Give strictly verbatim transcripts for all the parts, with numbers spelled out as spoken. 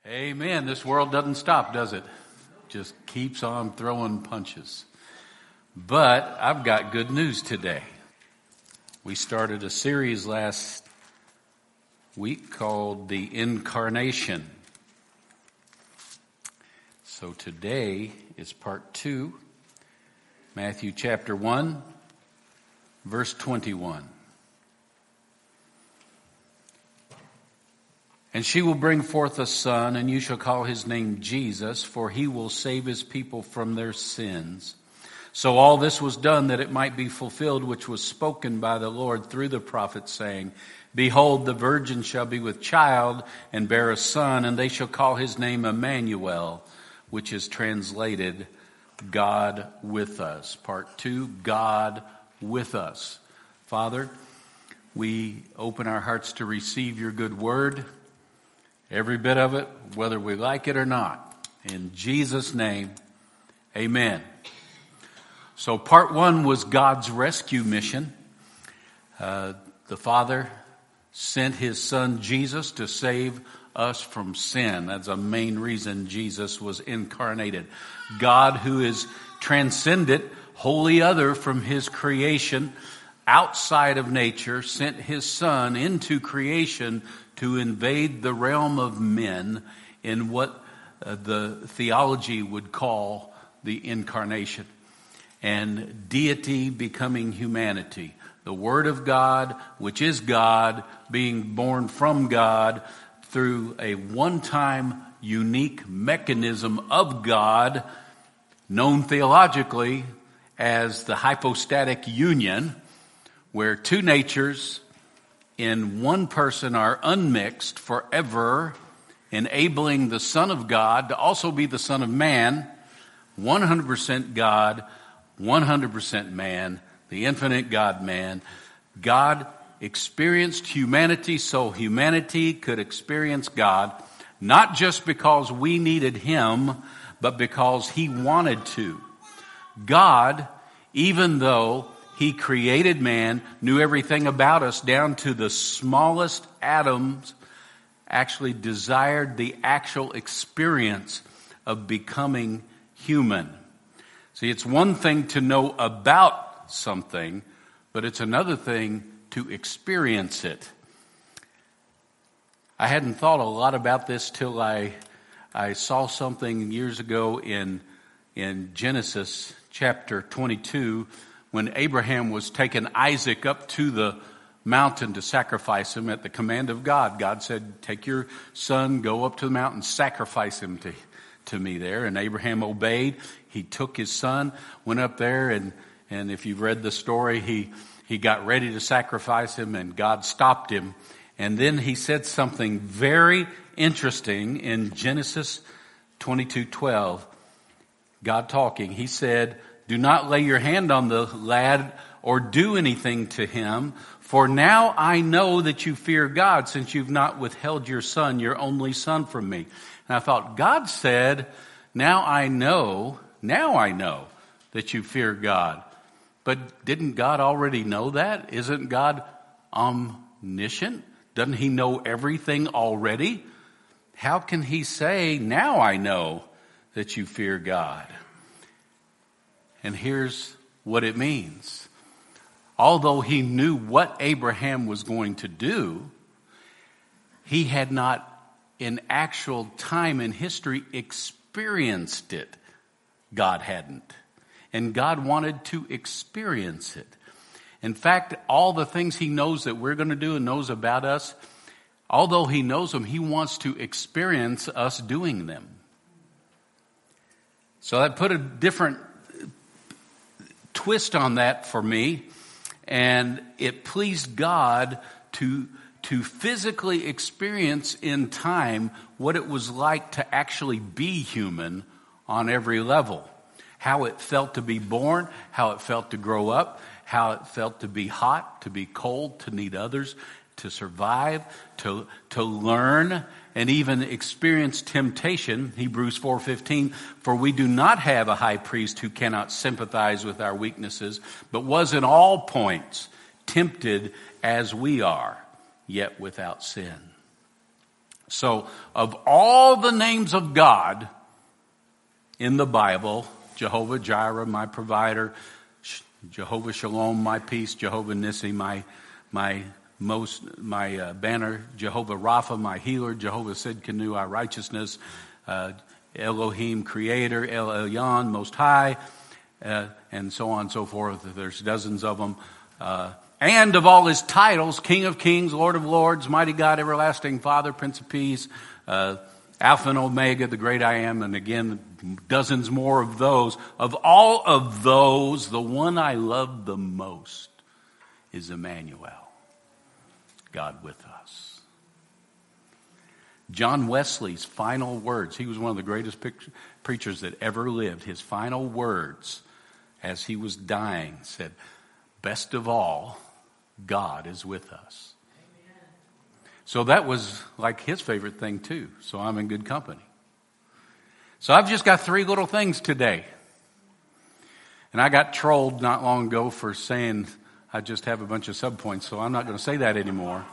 Amen. This world doesn't stop, does it? Just keeps on throwing punches. But I've got good news today. We started a series last week called The Incarnation. So today is part two, Matthew chapter one, verse twenty-one. And she will bring forth a son, and you shall call his name Jesus, for he will save his people from their sins. So all this was done that it might be fulfilled, which was spoken by the Lord through the prophet, saying, Behold, the virgin shall be with child, and bear a son, and they shall call his name Emmanuel, which is translated, God with us. Part two, God with us. Father, we open our hearts to receive your good word. Every bit of it, whether we like it or not. In Jesus' name, amen. So part one was God's rescue mission. Uh, the Father sent his son Jesus to save us from sin. That's a main reason Jesus was incarnated. God, who is transcendent, wholly other from his creation, outside of nature, sent his son into creation to invade the realm of men in what uh, the theology would call the incarnation. And deity becoming humanity. The Word of God, which is God, being born from God through a one-time unique mechanism of God, known theologically as the hypostatic union, where two natures in one person are unmixed forever, enabling the Son of God to also be the Son of Man, one hundred percent God, one hundred percent man, the infinite God-man. God experienced humanity so humanity could experience God, not just because we needed him, but because he wanted to. God, even though he created man, knew everything about us down to the smallest atoms, actually desired the actual experience of becoming human. See, it's one thing to know about something, but it's another thing to experience it. I hadn't thought a lot about this till I I saw something years ago in in Genesis chapter twenty-two, when Abraham was taking Isaac up to the mountain to sacrifice him at the command of God. God said, take your son, go up to the mountain, sacrifice him to, to me there. And Abraham obeyed. He took his son, went up there, and, and if you've read the story, he, he got ready to sacrifice him, and God stopped him. And then he said something very interesting in Genesis twenty-two twelve. God talking, he said, do not lay your hand on the lad or do anything to him, for now I know that you fear God, since you've not withheld your son, your only son, from me. And I thought, God said, now I know, now I know that you fear God. But didn't God already know that? Isn't God omniscient? Doesn't he know everything already? How can he say, now I know that you fear God? And here's what it means. Although he knew what Abraham was going to do, he had not in actual time in history experienced it. God hadn't. And God wanted to experience it. In fact, all the things he knows that we're going to do and knows about us, although he knows them, he wants to experience us doing them. So that put a different twist on that for me, and it pleased God to to physically experience in time what it was like to actually be human on every level. How it felt to be born, how it felt to grow up, how it felt to be hot, to be cold, to need others, to survive, to to learn, and even experience temptation. Hebrews four fifteen, for we do not have a high priest who cannot sympathize with our weaknesses, but was in all points tempted as we are, yet without sin. So, of all the names of God in the Bible, Jehovah Jireh, my provider, Jehovah Shalom, my peace, Jehovah Nissi, my my most my uh, banner, Jehovah Rapha, my healer, Jehovah Sidkenu, our righteousness, uh, Elohim, Creator, El Elyon, Most High, uh, and so on and so forth. There's dozens of them. Uh, and of all his titles, King of Kings, Lord of Lords, Mighty God, Everlasting Father, Prince of Peace, uh, Alpha and Omega, the great I am, and again, dozens more of those. Of all of those, the one I love the most is Emmanuel, God with us. John Wesley's final words, he was one of the greatest picture, preachers that ever lived. His final words as he was dying said, best of all, God is with us. Amen. So that was like his favorite thing too. So I'm in good company. So I've just got three little things today. And I got trolled not long ago for saying I just have a bunch of subpoints, so I'm not going to say that anymore.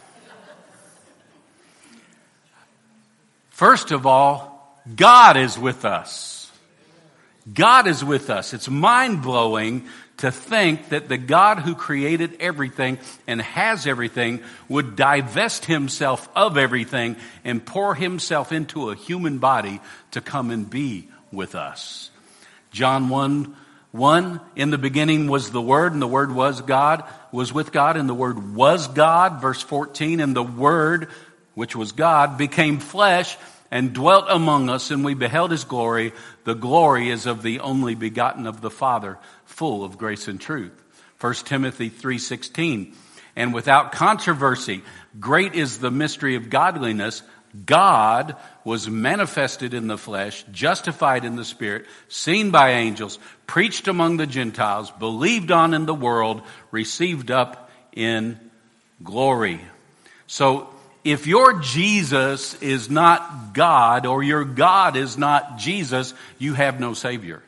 First of all, God is with us. God is with us. It's mind-blowing to think that the God who created everything and has everything would divest himself of everything and pour himself into a human body to come and be with us. John one, one, in the beginning was the Word, and the Word was God, was with God, and the Word was God. Verse fourteen, and the Word, which was God, became flesh and dwelt among us, and we beheld his glory. The glory is of the only begotten of the Father, full of grace and truth. First Timothy three sixteen, and without controversy, great is the mystery of godliness. God was manifested in the flesh, justified in the Spirit, seen by angels, preached among the Gentiles, believed on in the world, received up in glory. So, if your Jesus is not God, or your God is not Jesus, you have no Savior.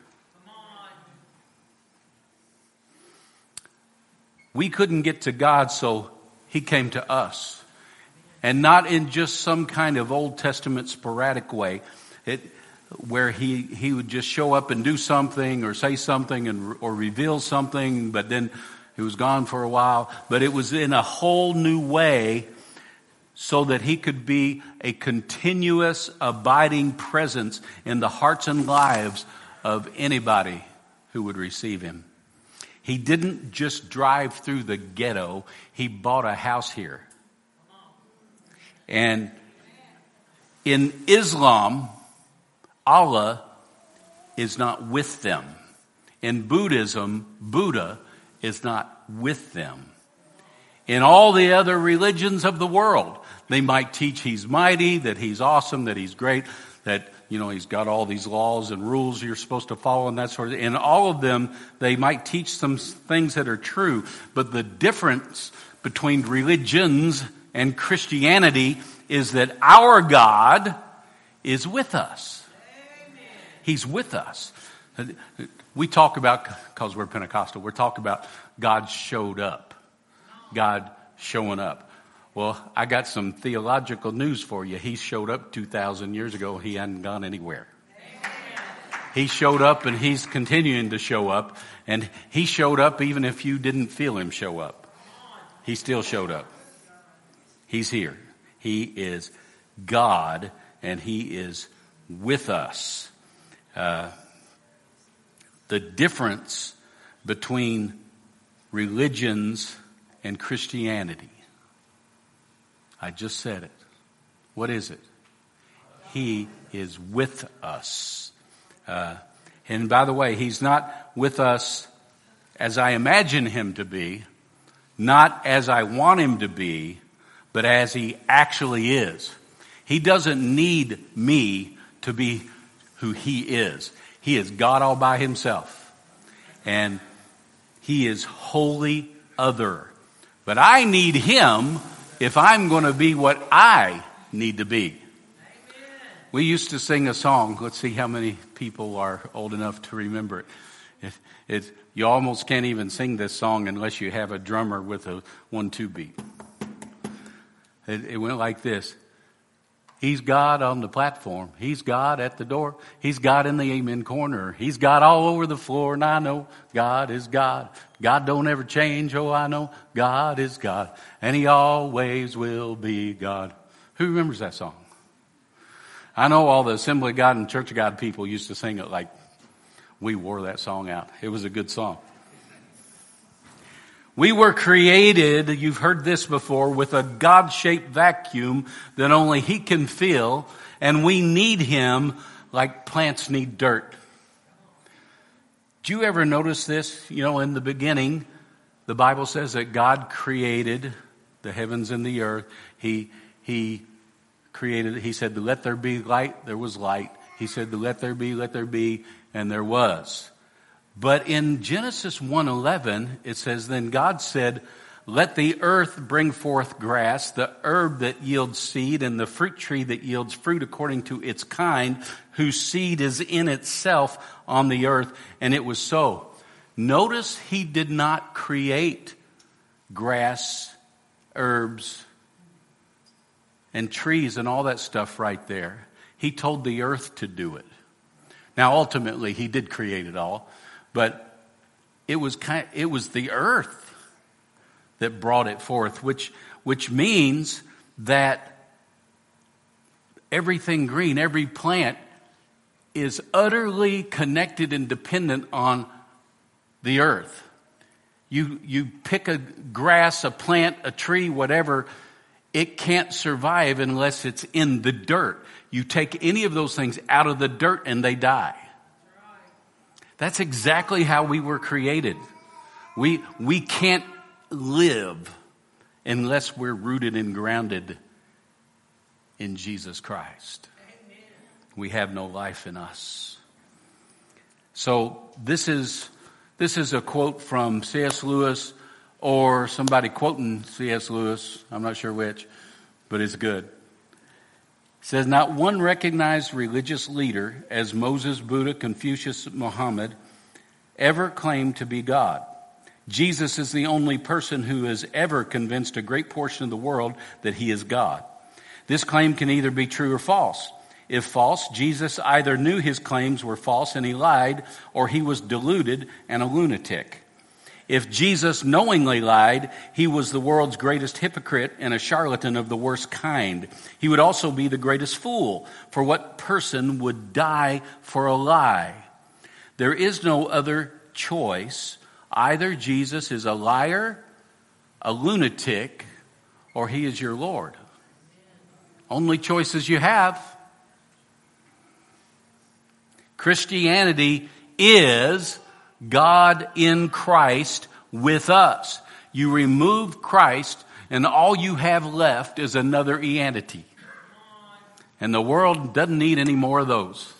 We couldn't get to God, so he came to us. And not in just some kind of Old Testament sporadic way, it, where he, he would just show up and do something or say something and or reveal something, but then he was gone for a while. But it was in a whole new way, so that he could be a continuous, abiding presence in the hearts and lives of anybody who would receive him. He didn't just drive through the ghetto. He bought a house here. And in Islam, Allah is not with them. In Buddhism, Buddha is not with them. In all the other religions of the world, they might teach he's mighty, that he's awesome, that he's great, that, you know, he's got all these laws and rules you're supposed to follow and that sort of thing. In all of them, they might teach some things that are true. But the difference between religions and Christianity is that our God is with us. Amen. He's with us. We talk about, because we're Pentecostal, we're talking about God showed up. God showing up. Well, I got some theological news for you. He showed up two thousand years ago. He hadn't gone anywhere. Amen. He showed up and he's continuing to show up. And he showed up even if you didn't feel him show up. He still showed up. He's here. He is God and he is with us. Uh, the difference between religions and Christianity. I just said it. What is it? He is with us. Uh, and by the way, he's not with us as I imagine him to be, not as I want him to be, but as he actually is. He doesn't need me to be who he is. He is God all by himself. And he is wholly other. But I need him if I'm going to be what I need to be. Amen. We used to sing a song. Let's see how many people are old enough to remember it. It, it. You almost can't even sing this song unless you have a drummer with a one two beat. It, it went like this. He's God on the platform. He's God at the door. He's God in the amen corner. He's God all over the floor, and I know God is God. God don't ever change. Oh, I know God is God, and He always will be God. Who remembers that song? I know all the Assembly of God and Church of God people used to sing it like we wore that song out. It was a good song. We were created, you've heard this before, with a God-shaped vacuum that only He can fill, and we need Him like plants need dirt. Do you ever notice this? You know, in the beginning, the Bible says that God created the heavens and the earth. He, he created, He said, let there be light, there was light. He said, let there be, let there be, and there was. But in Genesis one eleven, it says, then God said, let the earth bring forth grass, the herb that yields seed, and the fruit tree that yields fruit according to its kind, whose seed is in itself on the earth. And it was so. Notice He did not create grass, herbs, and trees and all that stuff right there. He told the earth to do it. Now, ultimately, He did create it all. But it was kind of, it was the earth that brought it forth, which which means that everything green, every plant is utterly connected and dependent on the earth. You you pick a grass, a plant, a tree, whatever, it can't survive unless it's in the dirt. You take any of those things out of the dirt and they die. That's exactly how we were created. We, we can't live unless we're rooted and grounded in Jesus Christ. Amen. We have no life in us. So this is, this is a quote from C S Lewis or somebody quoting C S Lewis. I'm not sure which, but it's good. It says, not one recognized religious leader, as Moses, Buddha, Confucius, Muhammad, ever claimed to be God. Jesus is the only person who has ever convinced a great portion of the world that He is God. This claim can either be true or false. If false, Jesus either knew his claims were false and he lied, or he was deluded and a lunatic. If Jesus knowingly lied, he was the world's greatest hypocrite and a charlatan of the worst kind. He would also be the greatest fool, for what person would die for a lie? There is no other choice. Either Jesus is a liar, a lunatic, or He is your Lord. Only choices you have. Christianity is God in Christ with us. You remove Christ and all you have left is another entity. And the world doesn't need any more of those.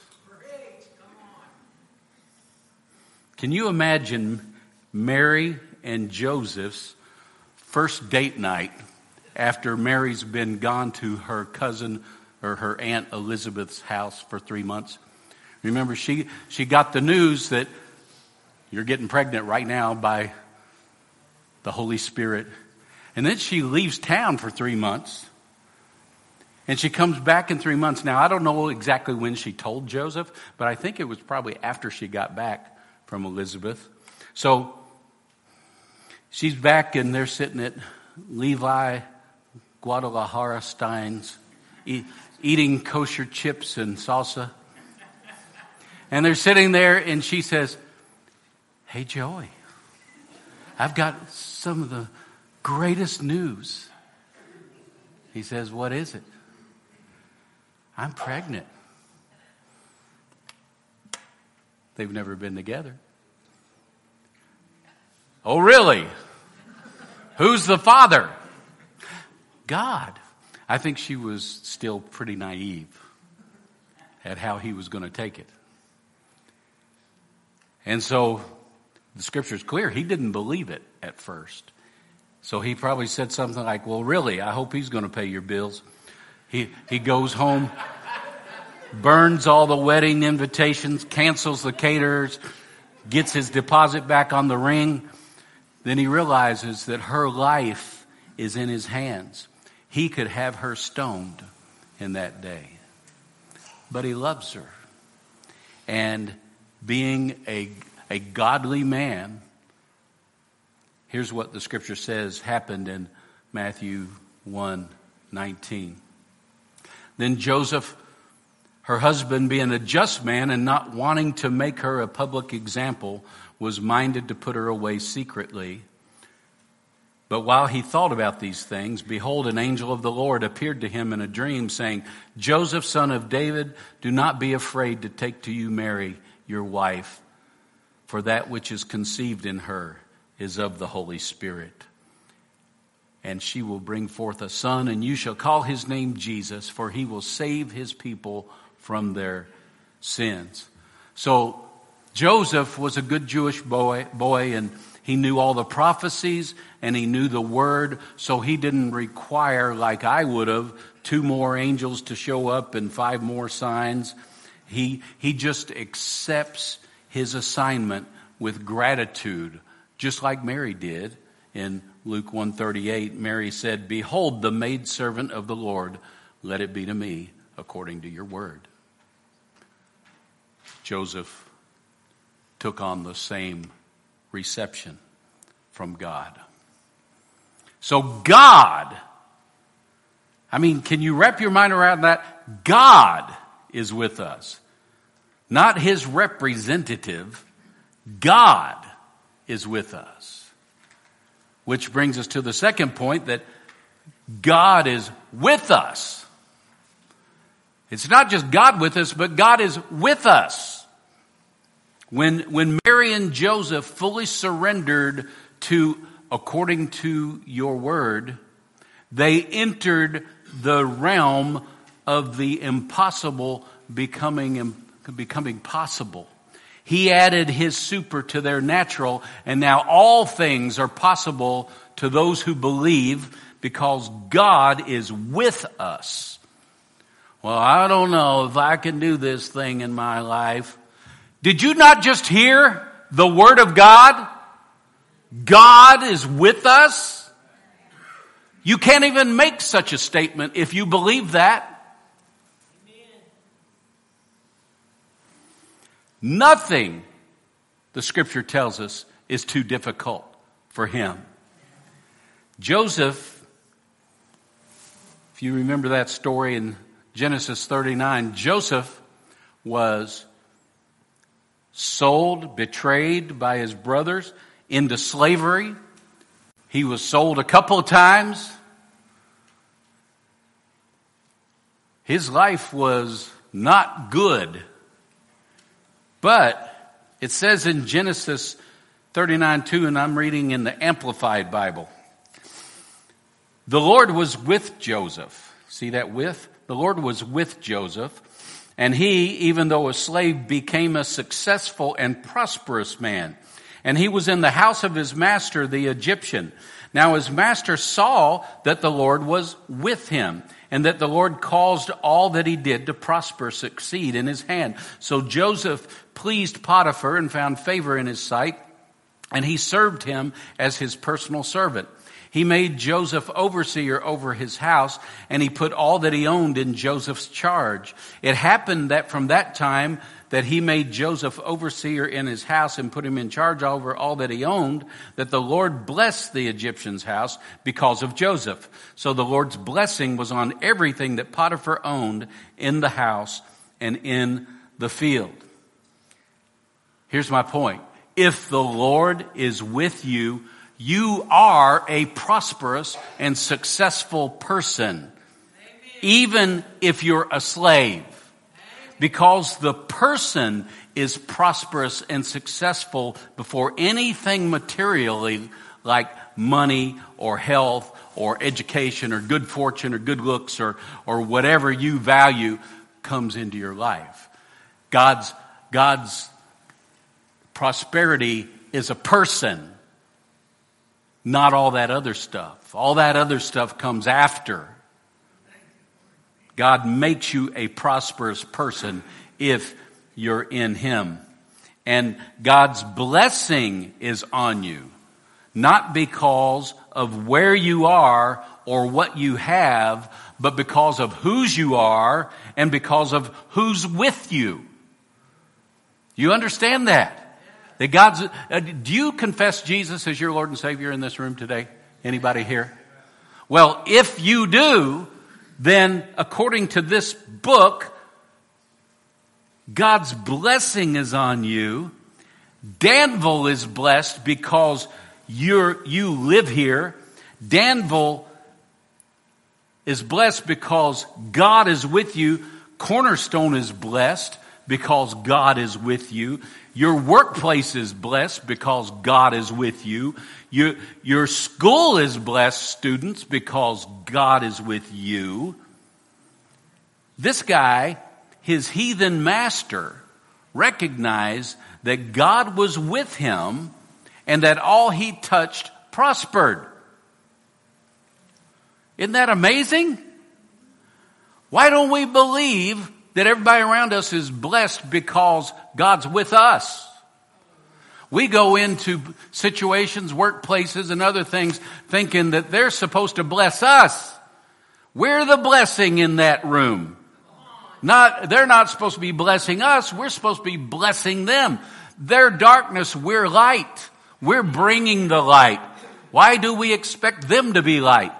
Can you imagine Mary and Joseph's first date night after Mary's been gone to her cousin or her aunt Elizabeth's house for three months? Remember, she, she got the news that you're getting pregnant right now by the Holy Spirit. And then she leaves town for three months. And she comes back in three months. Now, I don't know exactly when she told Joseph, but I think it was probably after she got back from Elizabeth. So she's back and they're sitting at Levi Guadalajara Stein's e- eating kosher chips and salsa. And they're sitting there and she says, "Hey, Joey, I've got some of the greatest news." He says, "What is it?" "I'm pregnant." They've never been together. "Oh, really? Who's the father?" "God." I think she was still pretty naive at how he was going to take it. And so the scripture's clear. He didn't believe it at first. So he probably said something like, "Well, really, I hope he's going to pay your bills." He he goes home, burns all the wedding invitations, cancels the caterers, gets his deposit back on the ring. Then he realizes that her life is in his hands. He could have her stoned in that day. But he loves her. And being a, a godly man, here's what the scripture says happened in Matthew one nineteen. Then Joseph, her husband, being a just man and not wanting to make her a public example, was minded to put her away secretly. But while he thought about these things, behold, an angel of the Lord appeared to him in a dream, saying, Joseph, son of David, do not be afraid to take to you Mary, your wife, for that which is conceived in her is of the Holy Spirit. And she will bring forth a son, and you shall call his name Jesus, for he will save his people from their sins. So Joseph was a good Jewish boy, boy, and he knew all the prophecies, and he knew the word, so he didn't require, like I would have, two more angels to show up and five more signs. He, he just accepts his assignment with gratitude, just like Mary did. In Luke one thirty-eight, Mary said, behold, the maidservant of the Lord, let it be to me according to your word. Joseph took on the same reception from God. So God, I mean, can you wrap your mind around that? God is with us. Not his representative. God is with us. Which brings us to the second point, that God is with us. It's not just God with us, but God is with us. When, when Mary and Joseph fully surrendered to, according to your word, they entered the realm of the impossible becoming, becoming possible. He added his super to their natural, and now all things are possible to those who believe because God is with us. Well, I don't know if I can do this thing in my life. Did you not just hear the word of God? God is with us. You can't even make such a statement if you believe that. Nothing, the scripture tells us, is too difficult for him. Joseph, if you remember that story in Genesis thirty-nine, Joseph was sold, betrayed by his brothers into slavery. He was sold a couple of times. His life was not good. But it says in Genesis thirty-nine two, and I'm reading in the Amplified Bible, the Lord was with Joseph. See that with? The Lord was with Joseph. And he, even though a slave, became a successful and prosperous man. And he was in the house of his master, the Egyptian. Now his master saw that the Lord was with him, and that the Lord caused all that he did to prosper, succeed in his hand. So Joseph pleased Potiphar and found favor in his sight, and he served him as his personal servant. He made Joseph overseer over his house, and he put all that he owned in Joseph's charge. It happened that from that time that he made Joseph overseer in his house and put him in charge over all that he owned, that the Lord blessed the Egyptian's house because of Joseph. So the Lord's blessing was on everything that Potiphar owned in the house and in the field. Here's my point. If the Lord is with you, you are a prosperous and successful person. Amen. Even if you're a slave. Because the person is prosperous and successful before anything materially like money or health or education or good fortune or good looks or, or whatever you value comes into your life. God's, God's prosperity is a person, not all that other stuff. All that other stuff comes after. God makes you a prosperous person if you're in him. And God's blessing is on you. not because of where you are or what you have, but because of whose you are and because of who's with you. You understand that? That God's, uh, do you confess Jesus as your Lord and Savior in this room today? Anybody here? Well, if you do, then according to this book, God's blessing is on you. Danville is blessed because you're, you live here. Danville is blessed because God is with you. Cornerstone is blessed because God is with you. Your workplace is blessed because God is with you. Your, your school is blessed, students, because God is with you. This guy, his heathen master, recognized that God was with him and that all he touched prospered. Isn't that amazing? Why don't we believe that everybody around us is blessed because God's with us? We go into situations, workplaces, and other things thinking that they're supposed to bless us. We're the blessing in that room. Not, they're not supposed to be blessing us. We're supposed to be blessing them. Their darkness, we're light. We're bringing the light. Why do we expect them to be light?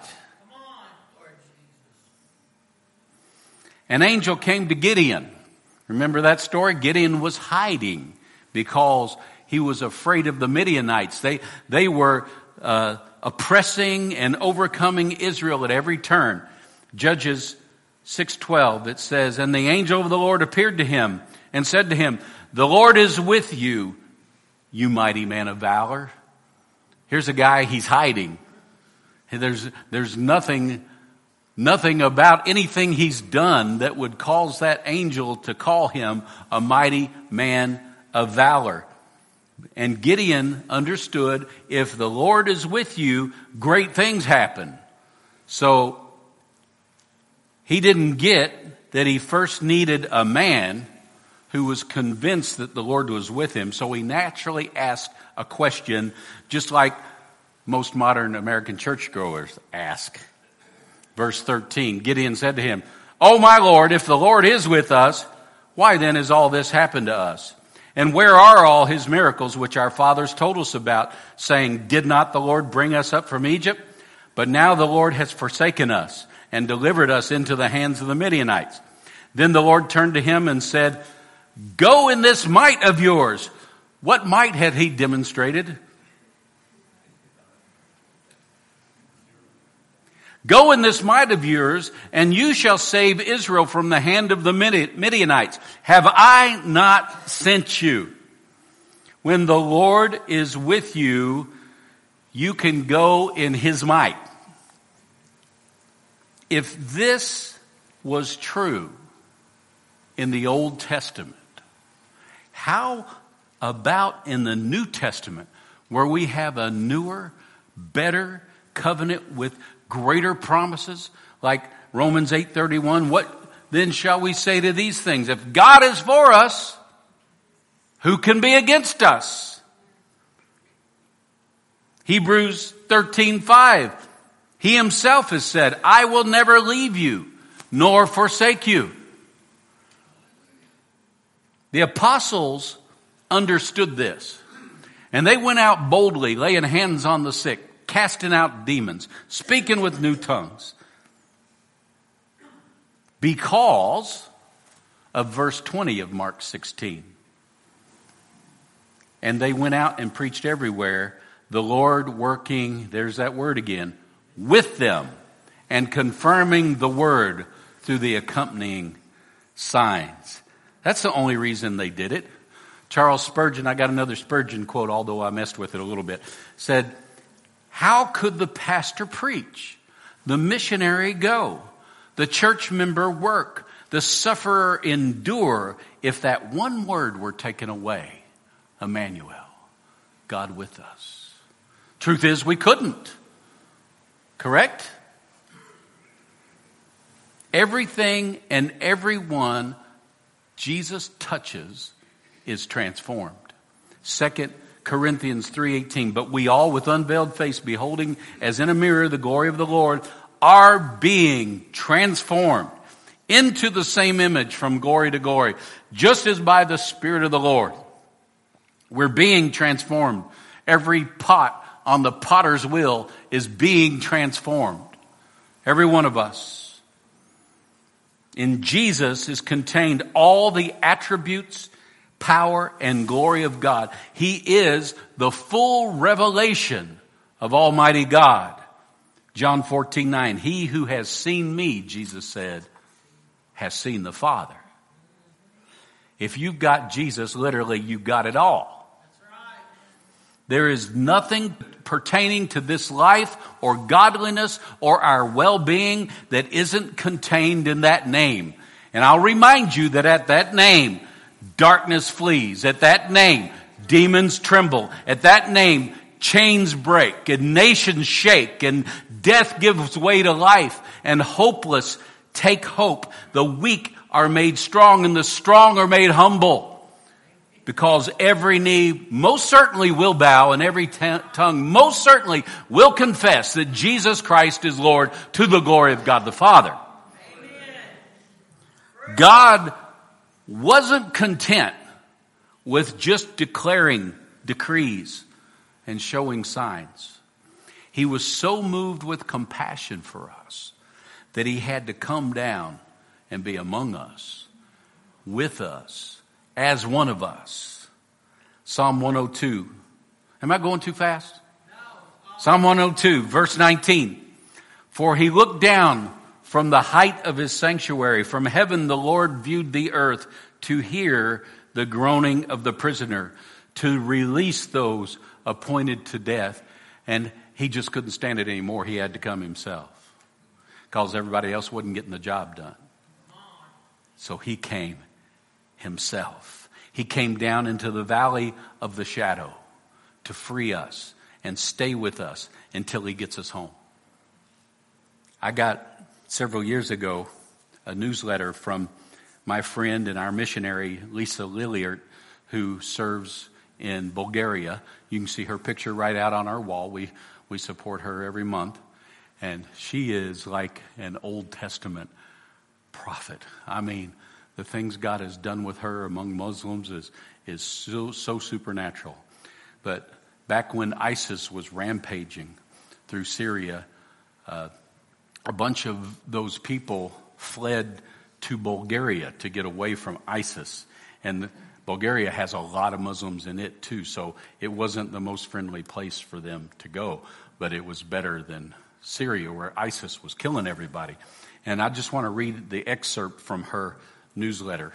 An angel came to Gideon. Remember that story? Gideon was hiding because he was afraid of the Midianites. They, they were uh, oppressing and overcoming Israel at every turn. Judges six twelve, it says, "And the angel of the Lord appeared to him and said to him, 'The Lord is with you, you mighty man of valor.'" Here's a guy, he's hiding. There's, there's nothing, nothing about anything he's done that would cause that angel to call him a mighty man of valor. And Gideon understood, if the Lord is with you, great things happen. So he didn't get that he first needed a man who was convinced that the Lord was with him. So he naturally asked a question, just like most modern American churchgoers ask. Verse thirteen, Gideon said to him, "Oh my Lord, if the Lord is with us, why then has all this happened to us? And where are all his miracles which our fathers told us about, saying, 'Did not the Lord bring us up from Egypt?' But now the Lord has forsaken us and delivered us into the hands of the Midianites." Then the Lord turned to him and said, "Go in this might of yours." What might had he demonstrated? "Go in this might of yours, and you shall save Israel from the hand of the Midianites. Have I not sent you?" When the Lord is with you, you can go in his might. If this was true in the Old Testament, how about in the New Testament, where we have a newer, better covenant with greater promises, like Romans eight thirty-one? What then shall we say to these things? If God is for us, who can be against us? Hebrews thirteen five. He himself has said, "I will never leave you nor forsake you." The apostles understood this, and they went out boldly, laying hands on the sick, casting out demons, speaking with new tongues, because of verse twenty of Mark sixteen. And they went out and preached everywhere, the Lord working, there's that word again, with them, and confirming the word through the accompanying signs. That's the only reason they did it. Charles Spurgeon, I got another Spurgeon quote, although I messed with it a little bit, said, "How could the pastor preach, the missionary go, the church member work, the sufferer endure, if that one word were taken away? Emmanuel, God with us." Truth is, we couldn't. Correct? Everything and everyone Jesus touches is transformed. Second Corinthians three eighteen. But we all with unveiled face, beholding as in a mirror the glory of the Lord, are being transformed into the same image from glory to glory, just as by the Spirit of the Lord. We're being transformed. Every pot on the potter's wheel is being transformed. Every one of us. In Jesus is contained all the attributes, power, and glory of God. He is the full revelation of Almighty God. John fourteen nine. He who has seen me, Jesus said, has seen the Father. If you've got Jesus, literally, you've got it all. There is nothing pertaining to this life or godliness or our well-being that isn't contained in that name. And I'll remind you that at that name, darkness flees. At that name, demons tremble. At that name, chains break and nations shake and death gives way to life and hopeless take hope. The weak are made strong and the strong are made humble. Because every knee most certainly will bow and every t- tongue most certainly will confess that Jesus Christ is Lord to the glory of God the Father. Amen. God wasn't content with just declaring decrees and showing signs. He was so moved with compassion for us that he had to come down and be among us, with us, as one of us. Psalm one oh two. Am I going too fast? No. Psalm one oh two, verse nineteen. For he looked down from the height of his sanctuary. From heaven the Lord viewed the earth to hear the groaning of the prisoner, to release those appointed to death. And he just couldn't stand it anymore. He had to come himself because everybody else wasn't getting the job done. So he came himself. He came down into the valley of the shadow to free us and stay with us until he gets us home. I got several years ago a newsletter from my friend and our missionary, Lisa Lilliard, who serves in Bulgaria. You can see her picture right out on our wall. We, we support her every month. And she is like an Old Testament prophet. I mean, the things God has done with her among Muslims is, is so, so supernatural. But back when ISIS was rampaging through Syria, uh, a bunch of those people fled to Bulgaria to get away from ISIS. And Bulgaria has a lot of Muslims in it too, so it wasn't the most friendly place for them to go. But it was better than Syria, where ISIS was killing everybody. And I just want to read the excerpt from her newsletter.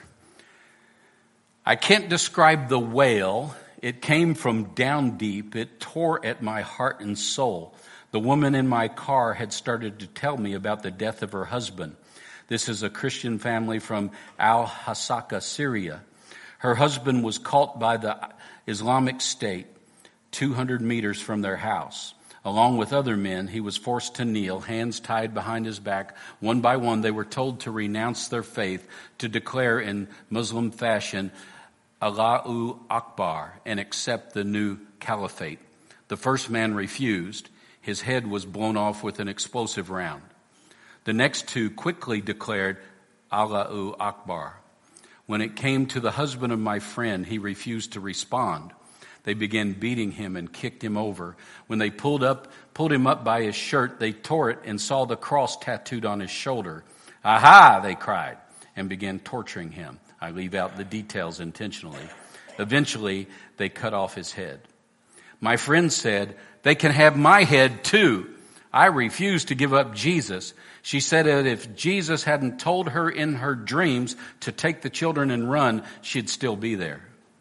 I can't describe the wail. It came from down deep. It tore at my heart and soul. The woman in my car had started to tell me about the death of her husband. This is a Christian family from Al-Hasaka, Syria. Her husband was caught by the Islamic State two hundred meters from their house. Along with other men, he was forced to kneel, hands tied behind his back. One by one, they were told to renounce their faith, to declare in Muslim fashion, Allahu Akbar, and accept the new caliphate. The first man refused. His head was blown off with an explosive round. The next two quickly declared, Allahu Akbar. When it came to the husband of my friend, he refused to respond. They began beating him and kicked him over. When they pulled up, pulled him up by his shirt, they tore it and saw the cross tattooed on his shoulder. Aha, they cried, and began torturing him. I leave out the details intentionally. Eventually, they cut off his head. My friend said, they can have my head too. I refused to give up Jesus. She said that if Jesus hadn't told her in her dreams to take the children and run, she'd still be there.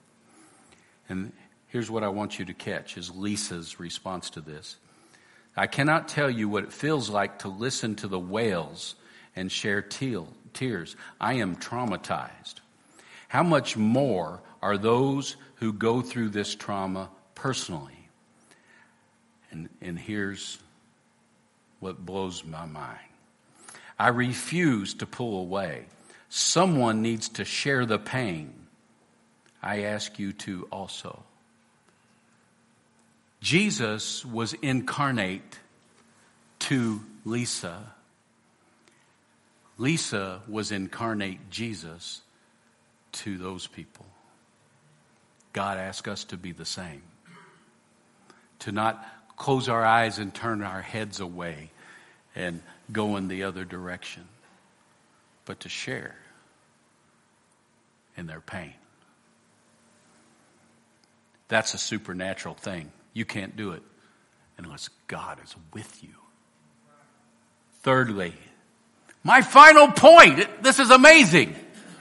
And here's what I want you to catch is Lisa's response to this. I cannot tell you what it feels like to listen to the wails and share tears. I am traumatized. How much more are those who go through this trauma personally? And, and here's what blows my mind. I refuse to pull away. Someone needs to share the pain. I ask you to also. Jesus was incarnate to Lisa. Lisa was incarnate Jesus to those people. God asks us to be the same. To not close our eyes and turn our heads away and go in the other direction, but to share in their pain. That's a supernatural thing. You can't do it unless God is with you. Thirdly, my final point, this is amazing.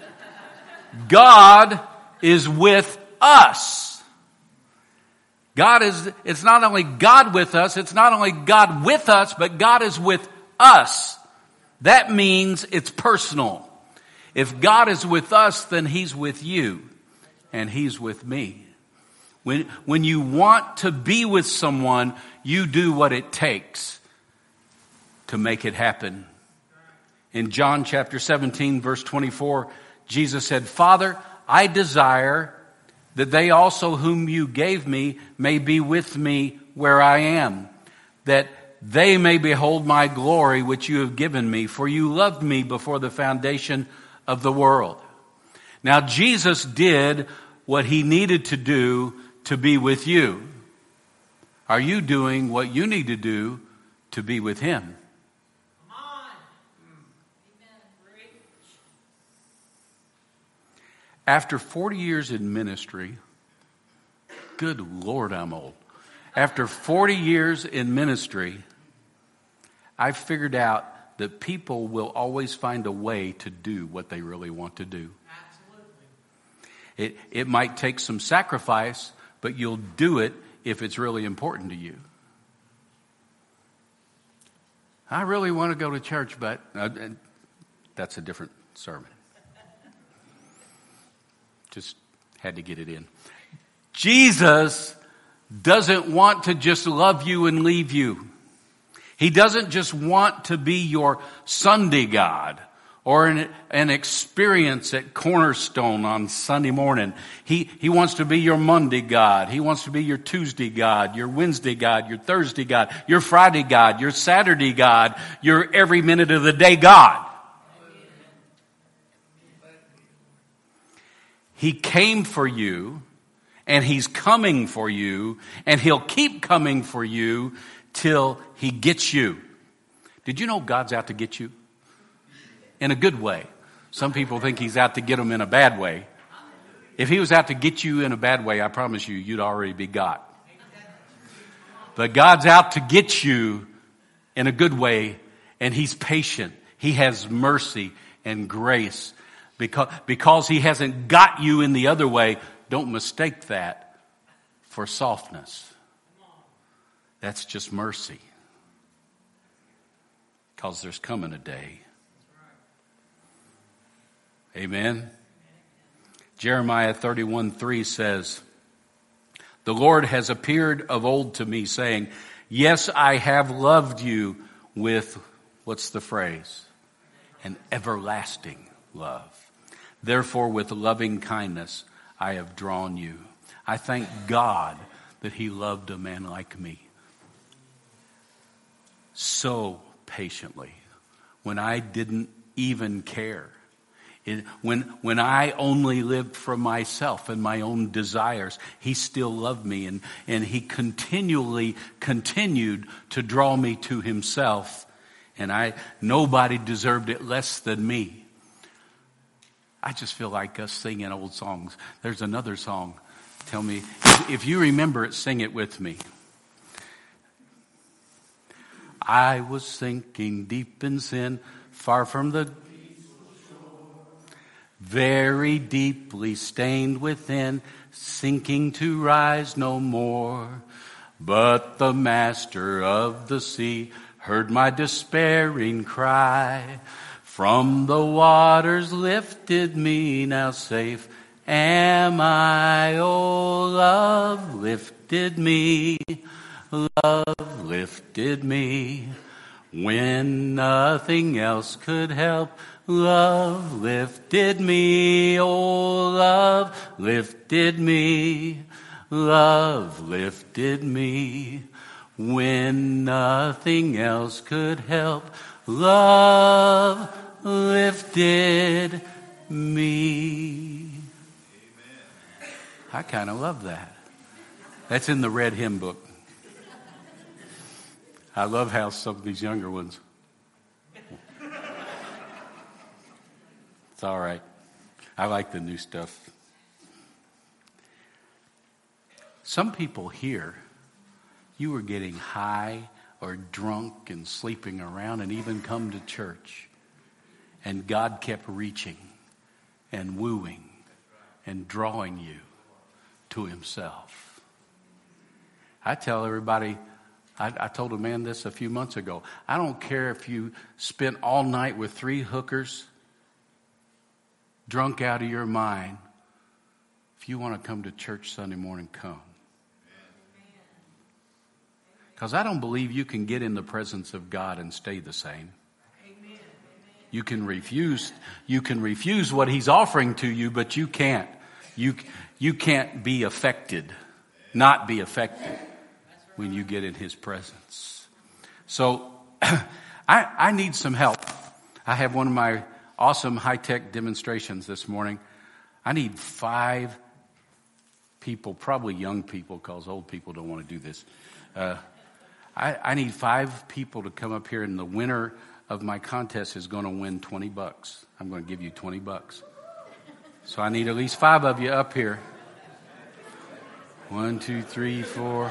God is with us. God is, it's not only God with us, it's not only God with us, but God is with us. That means it's personal. If God is with us, then He's with you, and He's with me. When, when you want to be with someone, you do what it takes to make it happen. In John chapter seventeen, verse twenty-four, Jesus said, Father, I desire that they also whom you gave me may be with me where I am, that they may behold my glory which you have given me, for you loved me before the foundation of the world. Now Jesus did what He needed to do to be with you. Are you doing what you need to do to be with Him? After forty years in ministry, good Lord, I'm old. After forty years in ministry, I figured out that people will always find a way to do what they really want to do. Absolutely. It, it might take some sacrifice, but you'll do it if it's really important to you. I really want to go to church, but uh, that's a different sermon. Just had to get it in. Jesus doesn't want to just love you and leave you. He doesn't just want to be your Sunday God or an, an experience at Cornerstone on Sunday morning. He, he wants to be your Monday God. He wants to be your Tuesday God, your Wednesday God, your Thursday God, your Friday God, your Saturday God, your every minute of the day God. He came for you, and He's coming for you, and He'll keep coming for you till He gets you. Did you know God's out to get you? In a good way. Some people think He's out to get them in a bad way. If He was out to get you in a bad way, I promise you, you'd already be got. But God's out to get you in a good way, and He's patient. He has mercy and grace. Because, because He hasn't got you in the other way, don't mistake that for softness. That's just mercy. Because there's coming a day. Amen. Jeremiah thirty-one three says, the Lord has appeared of old to me, saying, yes, I have loved you with, what's the phrase? An everlasting love. Therefore, with loving kindness, I have drawn you. I thank God that He loved a man like me so patiently when I didn't even care. It, when, when I only lived for myself and my own desires, He still loved me, and, and He continually continued to draw me to Himself. And I, nobody deserved it less than me. I just feel like us singing old songs. There's another song. Tell me, if you remember it, sing it with me. I was sinking deep in sin, far from the very deeply stained within, sinking to rise no more. But the master of the sea heard my despairing cry. From the waters lifted me, now safe am I. Oh, love lifted me, love lifted me. When nothing else could help, love lifted me. Oh, love lifted me, love lifted me when nothing else could help. Love lifted me. I kind of love that. That's in the red hymn book. I love how some of these younger ones. It's all right. I like the new stuff. Some people here, you were getting high or drunk and sleeping around and even come to church. And God kept reaching and wooing and drawing you to himself. I tell everybody, I, I told a man this a few months ago. I don't care if you spent all night with three hookers, drunk out of your mind. If you want to come to church Sunday morning, come. Because I don't believe you can get in the presence of God and stay the same. Amen. You can refuse, you can refuse what he's offering to you, but you can't. You, you can't be affected, not be affected when you get in his presence. So I, I need some help. I have one of my awesome high-tech demonstrations this morning. I need five people, probably young people, because old people don't want to do this. Uh, I, I need five people to come up here, and the winner of my contest is going to win twenty bucks. I'm going to give you twenty bucks. So I need at least five of you up here. One, two, three, four.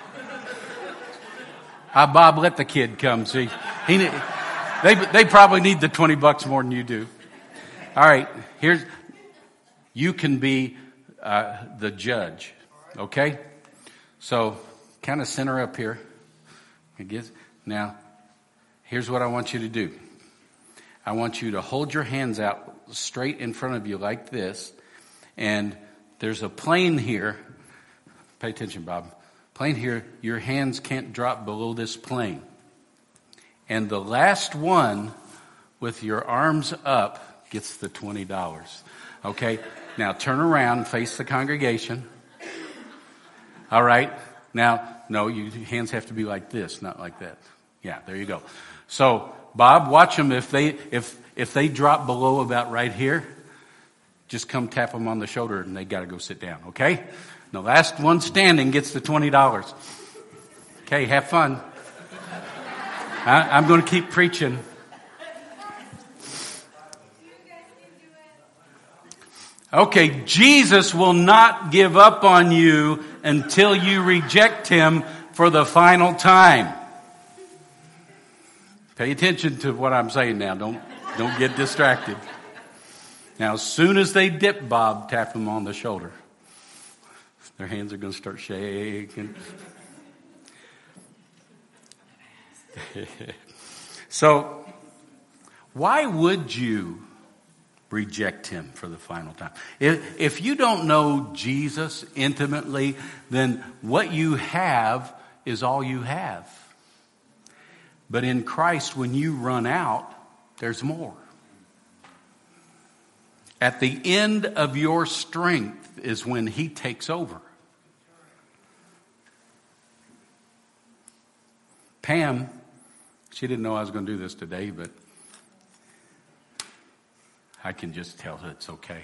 Ah, Bob, let the kid come. See, he, they they probably need the twenty bucks more than you do. All right, here's. You can be uh, the judge, okay? So, kind of center up here. I guess. Now, here's what I want you to do. I want you to hold your hands out straight in front of you like this. And there's a plane here. Pay attention, Bob. Plane here. Your hands can't drop below this plane. And the last one with your arms up gets the twenty dollars. Okay? Now, turn around, face the congregation. All right? Now, no, your hands have to be like this, not like that. Yeah, there you go. So, Bob, watch them. If they if if they drop below about right here, just come tap them on the shoulder, and they got to go sit down. Okay? The last one standing gets the twenty dollars. Okay, have fun. I, I'm going to keep preaching. Okay, Jesus will not give up on you until you reject him for the final time. Pay attention to what I'm saying now. Don't, don't get distracted. Now, as soon as they dip, Bob, tap them on the shoulder. Their hands are going to start shaking. So, why would you reject him for the final time? If, if you don't know Jesus intimately, then what you have is all you have. But in Christ, when you run out, there's more. At the end of your strength is when he takes over. Pam, she didn't know I was going to do this today, but I can just tell her it's okay.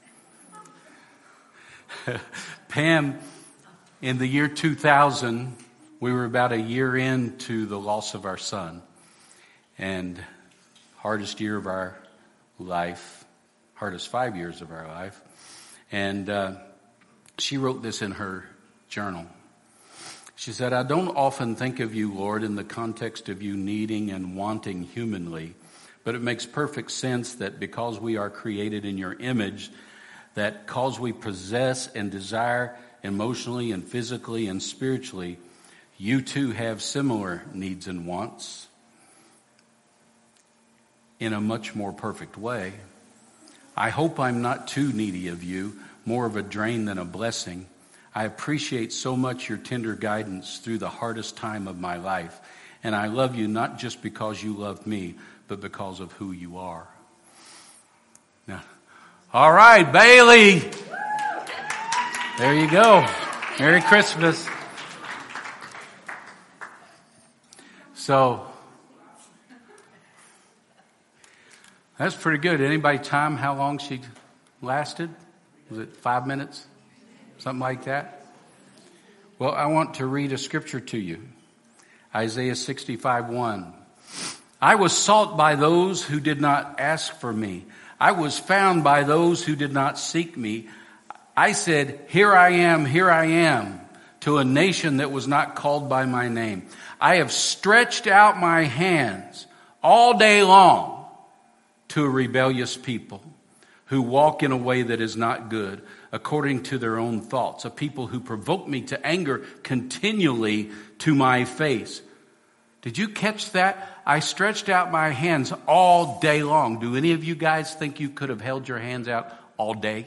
Pam, in the year two thousand, we were about a year into the loss of our son. And hardest year of our life, hardest five years of our life. And uh, she wrote this in her journal. She said, I don't often think of you, Lord, in the context of you needing and wanting humanly. But it makes perfect sense that because we are created in your image, that cause we possess and desire emotionally and physically and spiritually, you too have similar needs and wants in a much more perfect way. I hope I'm not too needy of you, more of a drain than a blessing. I appreciate so much your tender guidance through the hardest time of my life. And I love you not just because you love me, but because of who you are. Now, all right, Bailey. There you go. Merry Christmas. So, that's pretty good. Anybody time how long she lasted? Was it five minutes? Something like that? Well, I want to read a scripture to you. Isaiah sixty-five one. I was sought by those who did not ask for me. I was found by those who did not seek me. I said, here I am, here I am, to a nation that was not called by my name. I have stretched out my hands all day long to a rebellious people who walk in a way that is not good, according to their own thoughts, a people who provoke me to anger continually to my face. Did you catch that? I stretched out my hands all day long. Do any of you guys think you could have held your hands out all day?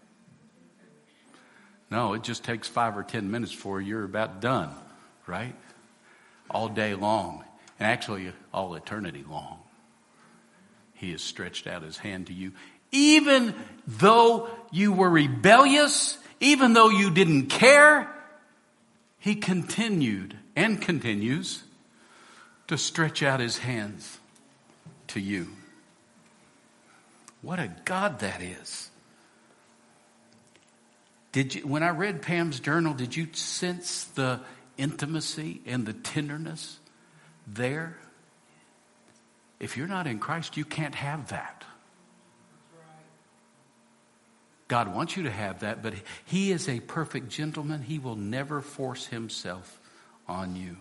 No, it just takes five or ten minutes before you're about done, right? All day long, and actually all eternity long. He has stretched out his hand to you. Even though you were rebellious, even though you didn't care, he continued and continues to stretch out his hands to you. What a God that is. Did you, when I read Pam's journal, did you sense the intimacy and the tenderness there? If you're not in Christ, you can't have that. God wants you to have that, but he is a perfect gentleman. He will never force himself on you.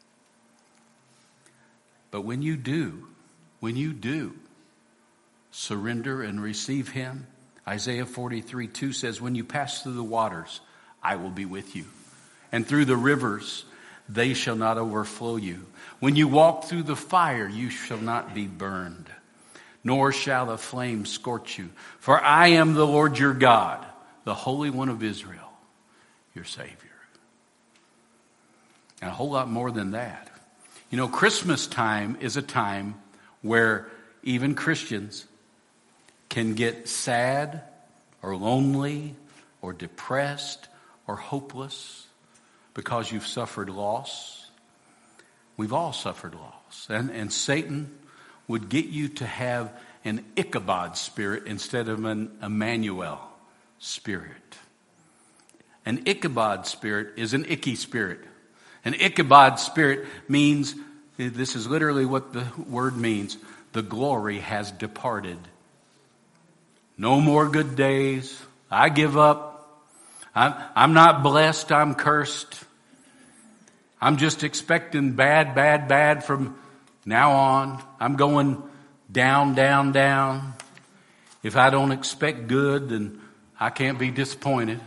But when you do, when you do surrender and receive him, Isaiah forty-three two says, when you pass through the waters, I will be with you. And through the rivers, they shall not overflow you. When you walk through the fire, you shall not be burned, nor shall the flame scorch you. For I am the Lord your God, the Holy One of Israel, your Savior. And a whole lot more than that. You know, Christmas time is a time where even Christians can get sad or lonely or depressed or hopeless because you've suffered loss. We've all suffered loss. And, and Satan would get you to have an Ichabod spirit instead of an Emmanuel spirit. An Ichabod spirit is an icky spirit. An Ichabod spirit means, this is literally what the word means, the glory has departed. No more good days. I give up. I'm, I'm not blessed. I'm cursed. I'm just expecting bad, bad, bad from now on. I'm going down, down, down. If I don't expect good, then I can't be disappointed.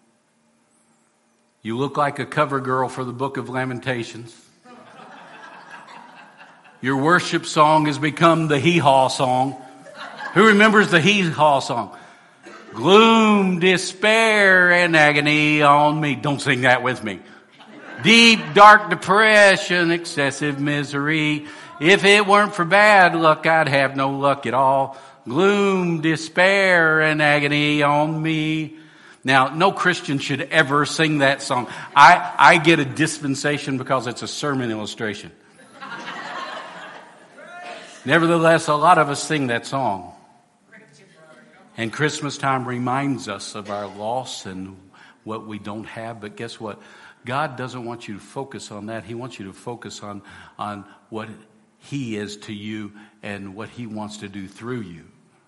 You look like a cover girl for the Book of Lamentations. Your worship song has become the hee-haw song. Who remembers the hee-haw song? Gloom, despair, and agony on me. Don't sing that with me. Deep, dark depression, excessive misery. If it weren't for bad luck, I'd have no luck at all. Gloom, despair, and agony on me. Now, no Christian should ever sing that song. I, I get a dispensation because it's a sermon illustration. Nevertheless, a lot of us sing that song. And Christmas time reminds us of our loss and what we don't have. But guess what? God doesn't want you to focus on that. He wants you to focus on, on what he is to you and what he wants to do through you.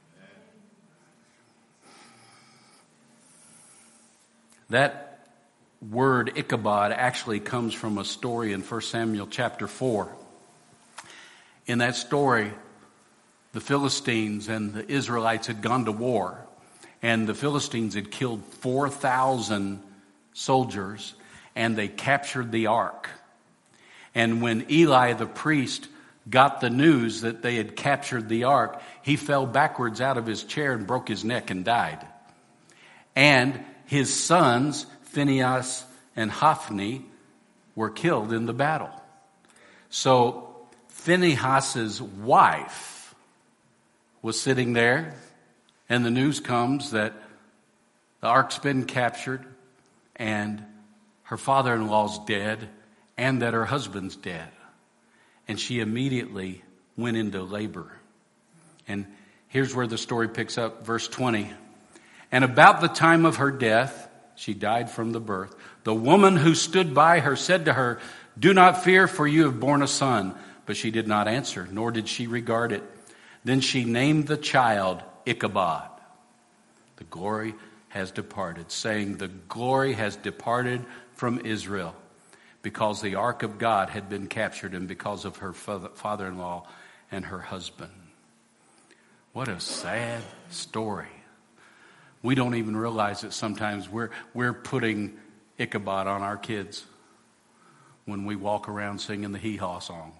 That word Ichabod actually comes from a story in First Samuel chapter four. In that story, the Philistines and the Israelites had gone to war, and the Philistines had killed four thousand soldiers, and they captured the ark. And when Eli the priest got the news that they had captured the ark, he fell backwards out of his chair and broke his neck and died. And his sons, Phinehas and Hophni, were killed in the battle. So Phinehas's wife was sitting there, and the news comes that the ark's been captured, and her father-in-law's dead and that her husband's dead. And she immediately went into labor. And here's where the story picks up, verse twenty. And about the time of her death, she died from the birth, the woman who stood by her said to her, do not fear, for you have borne a son. But she did not answer, nor did she regard it. Then she named the child Ichabod. The glory has departed, saying, the glory has departed from Israel, because the ark of God had been captured, and because of her father-in-law and her husband. What a sad story. We don't even realize that sometimes we're we're putting Ichabod on our kids when we walk around singing the hee-haw song.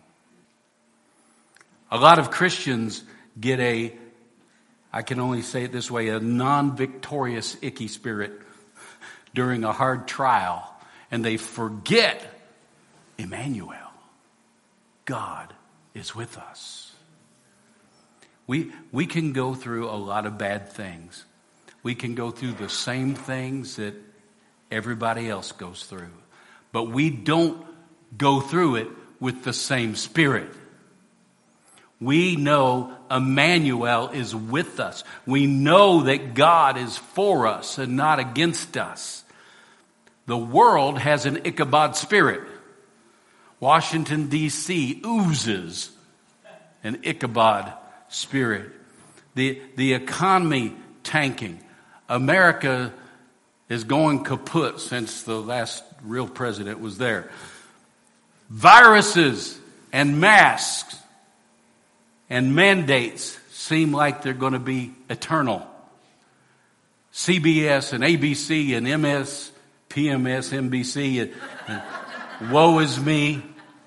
A lot of Christians get a, I can only say it this way, a non-victorious icky spirit during a hard trial, and they forget Emmanuel. God is with us. We we can go through a lot of bad things. We can go through the same things that everybody else goes through. But we don't go through it with the same spirit. We know Emmanuel is with us. We know that God is for us and not against us. The world has an Ichabod spirit. Washington, D C oozes an Ichabod spirit. The, the economy tanking. America is going kaput since the last real president was there. Viruses and masks and mandates seem like they're going to be eternal. C B S and A B C and M S, P M S, N B C, and, and woe is me.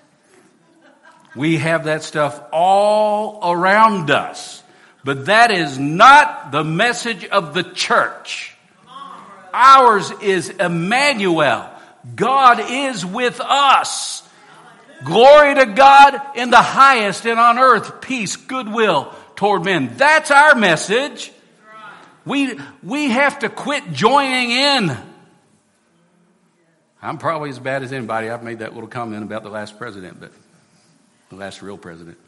We have that stuff all around us. But that is not the message of the church. Ours is Emmanuel. God is with us. Glory to God in the highest, and on earth peace, goodwill toward men. That's our message. We, we have to quit joining in. I'm probably as bad as anybody. I've made that little comment about the last president, but the last real president.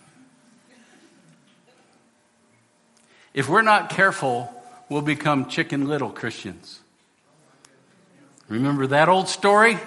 If we're not careful, we'll become Chicken Little Christians. Remember that old story?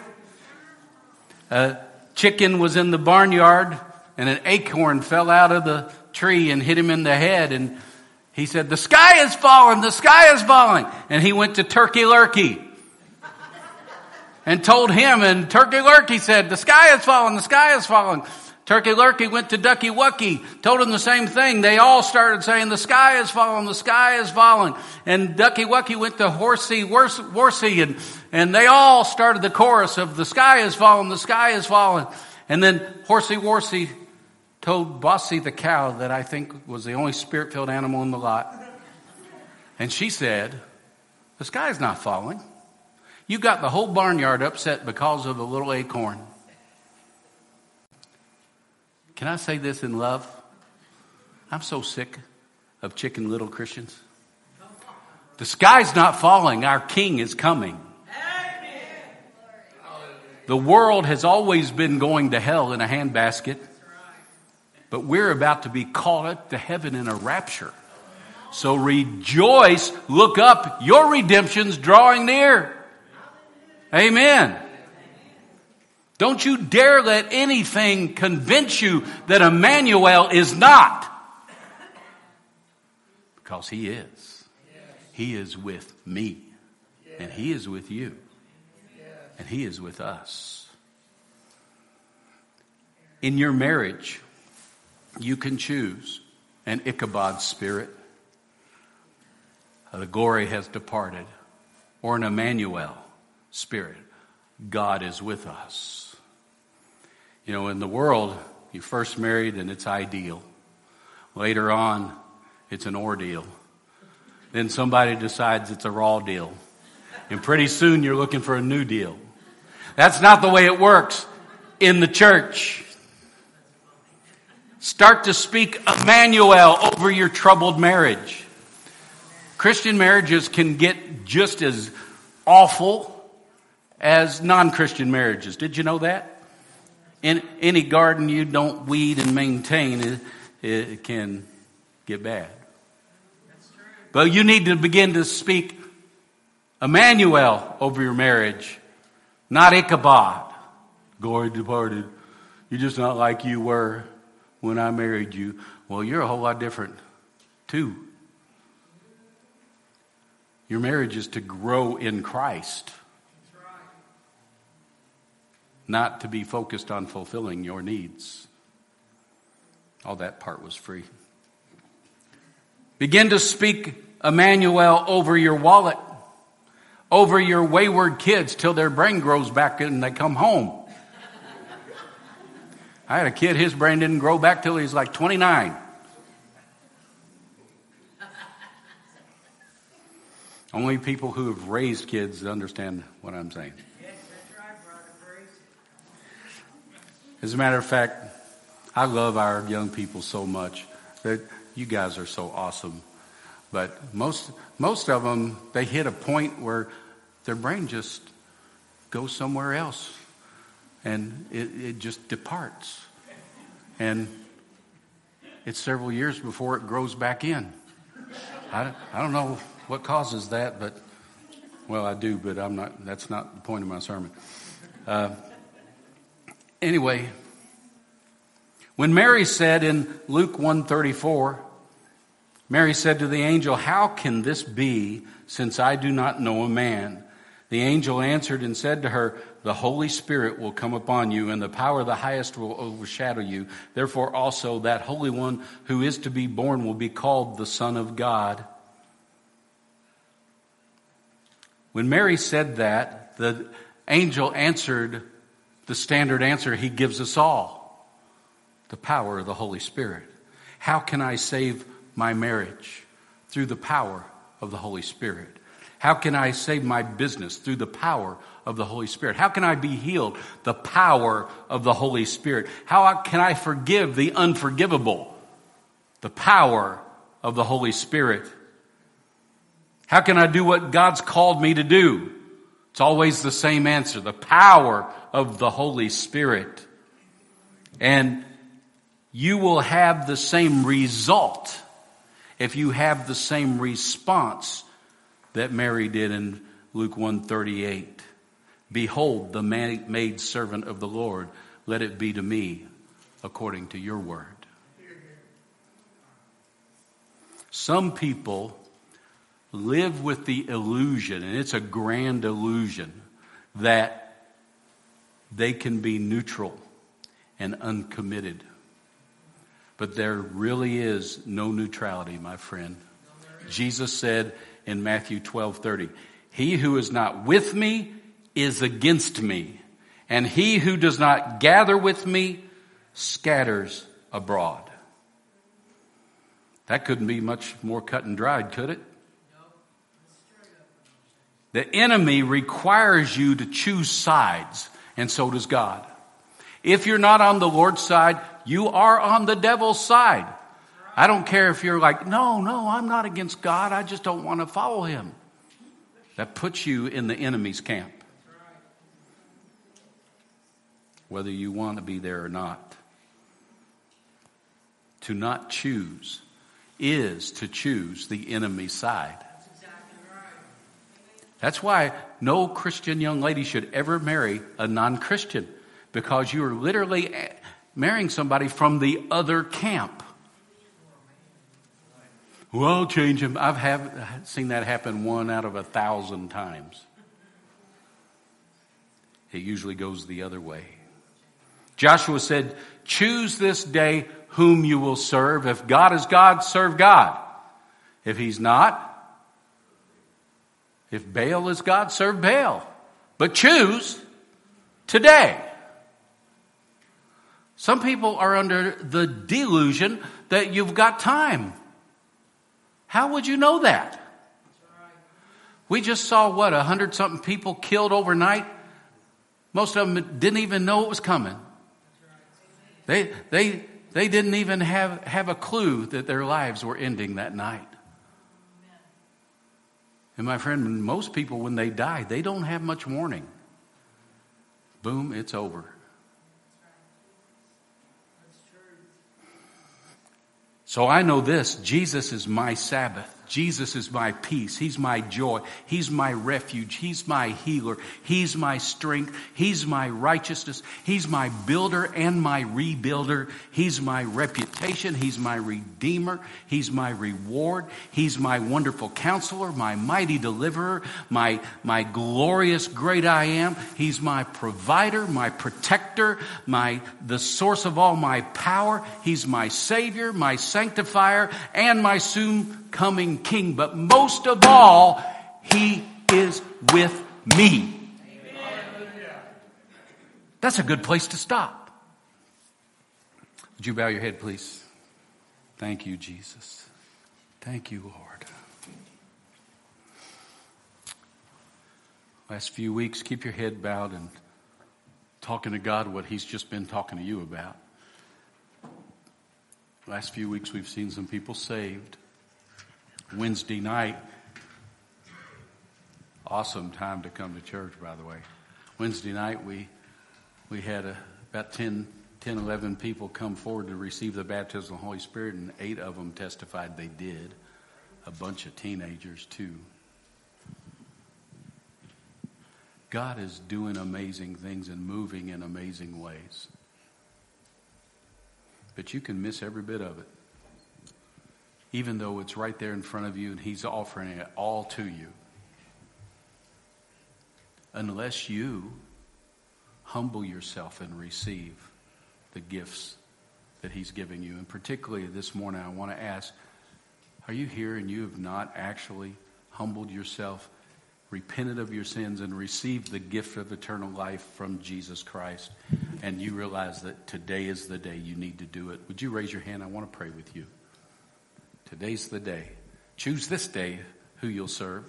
A chicken was in the barnyard and an acorn fell out of the tree and hit him in the head. And he said, the sky is falling, the sky is falling. And he went to Turkey Lurkey and told him, and Turkey Lurkey said, the sky is falling, the sky is falling. Turkey Lurkey went to Ducky Wucky, told him the same thing. They all started saying, the sky is falling, the sky is falling. And Ducky Wucky went to Horsey Worsey, and, and they all started the chorus of the sky is falling, the sky is falling. And then Horsey Worsey told Bossy the cow, that I think was the only spirit-filled animal in the lot. And she said, the sky's not falling. You got the whole barnyard upset because of a little acorn. Can I say this in love? I'm so sick of Chicken Little Christians. The sky's not falling. Our King is coming. The world has always been going to hell in a handbasket. But we're about to be caught up to heaven in a rapture. So rejoice, look up, your redemption's drawing near. Amen. Don't you dare let anything convince you that Emmanuel is not. Because he is. He is with me. And he is with you. And he is with us. In your marriage, you can choose an Ichabod spirit. The glory has departed. Or an Emmanuel spirit. God is with us. You know, in the world, you first married and it's ideal. Later on, it's an ordeal. Then somebody decides it's a raw deal. And pretty soon you're looking for a new deal. That's not the way it works in the church. Start to speak Emmanuel over your troubled marriage. Christian marriages can get just as awful as non-Christian marriages. Did you know that? In any garden you don't weed and maintain, it, it can get bad. But you need to begin to speak Emmanuel over your marriage, not Ichabod. Glory departed. You're just not like you were when I married you. Well, you're a whole lot different too. Your marriage is to grow in Christ, not to be focused on fulfilling your needs. All that part was free. Begin to speak Emmanuel over your wallet, over your wayward kids till their brain grows back and they come home. I had a kid, his brain didn't grow back till he was like twenty-nine. Only people who have raised kids understand what I'm saying. Yes, that's right, brother. Praise. As a matter of fact, I love our young people so much. That you guys are so awesome. But most most of them, they hit a point where their brain just goes somewhere else. And it, it just departs. And it's several years before it grows back in. I, I don't know what causes that, but, well, I do, but I'm not. That's not the point of my sermon. Uh, anyway, when Mary said in Luke one thirty-four, Mary said to the angel, "How can this be, since I do not know a man?" The angel answered and said to her, "The Holy Spirit will come upon you, and the power of the highest will overshadow you. Therefore also that Holy One who is to be born will be called the Son of God." When Mary said that, the angel answered the standard answer he gives us all: the power of the Holy Spirit. How can I save my marriage? Through the power of the Holy Spirit. How can I save my business? Through the power of the Holy Spirit. How can I be healed? The power of the Holy Spirit. How can I forgive the unforgivable? The power of the Holy Spirit. How can I do what God's called me to do? It's always the same answer: the power of the Holy Spirit. And you will have the same result if you have the same response that Mary did in Luke one thirty-eight. "Behold, the maid servant of the Lord, let it be to me according to your word." Some people live with the illusion, and it's a grand illusion, that they can be neutral and uncommitted. But there really is no neutrality, my friend. Jesus said in Matthew twelve thirty, "He who is not with me is against me, and he who does not gather with me scatters abroad." That couldn't be much more cut and dried, could it? The enemy requires you to choose sides, and so does God. If you're not on the Lord's side, you are on the devil's side. I don't care if you're like, no, no, I'm not against God. I just don't want to follow him. That puts you in the enemy's camp. Whether you want to be there or not. To not choose is to choose the enemy's side. That's why no Christian young lady should ever marry a non-Christian, because you are literally marrying somebody from the other camp. Well, I'll change him. I've have seen that happen one out of a thousand times. It usually goes the other way. Joshua said, "Choose this day whom you will serve. If God is God, serve God. If he's not, if Baal is God, serve Baal. But choose today." Some people are under the delusion that you've got time. How would you know that? We just saw, what, a hundred something people killed overnight? Most of them didn't even know it was coming. They, they, they didn't even have, have a clue that their lives were ending that night. And my friend, most people, when they die, they don't have much warning. boom, it's over. That's true. So I know this, Jesus is my Sabbath. Jesus is my peace. He's my joy. He's my refuge. He's my healer. He's my strength. He's my righteousness. He's my builder and my rebuilder. He's my reputation. He's my redeemer. He's my reward. He's my wonderful counselor, my mighty deliverer, my, my glorious great I am. He's my provider, my protector, my, the source of all my power. He's my savior, my sanctifier, and my soon coming King. But most of all, He is with me. Amen. That's a good place to stop. Would you bow your head, please? Thank you, Jesus. Thank you, Lord. Last few weeks, keep your head bowed and talking to God what He's just been talking to you about. Last few weeks, we've seen some people saved. Wednesday night, awesome time to come to church, by the way. Wednesday night, we we had a, about ten, ten, eleven people come forward to receive the baptism of the Holy Spirit, and eight of them testified they did. A bunch of teenagers, too. God is doing amazing things and moving in amazing ways. But you can miss every bit of it. Even though it's right there in front of you and He's offering it all to you. Unless you humble yourself and receive the gifts that He's giving you. And particularly this morning, I want to ask, are you here and you have not actually humbled yourself, repented of your sins, and received the gift of eternal life from Jesus Christ? And you realize that today is the day you need to do it. Would you raise your hand? I want to pray with you. Today's the day. Choose this day who you'll serve.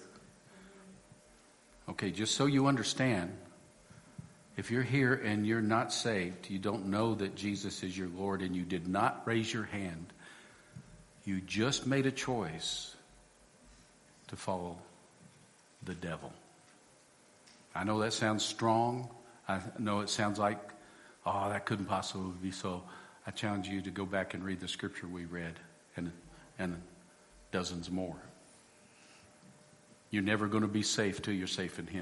Okay, just so you understand, if you're here and you're not saved, you don't know that Jesus is your Lord, and you did not raise your hand, you just made a choice to follow the devil. I know that sounds strong. I know it sounds like, oh, that couldn't possibly be so. I challenge you to go back and read the scripture we read. And and dozens more. You're never going to be safe till you're safe in Him.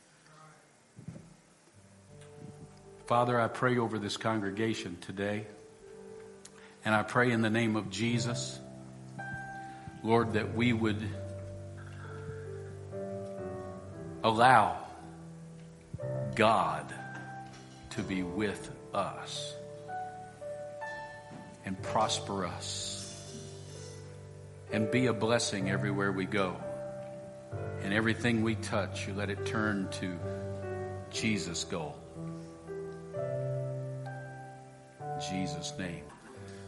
Father, I pray over this congregation today, and I pray in the name of Jesus, Lord, that we would allow God to be with us and prosper us. And be a blessing everywhere we go. And everything we touch, you let it turn to Jesus' goal. In Jesus' name.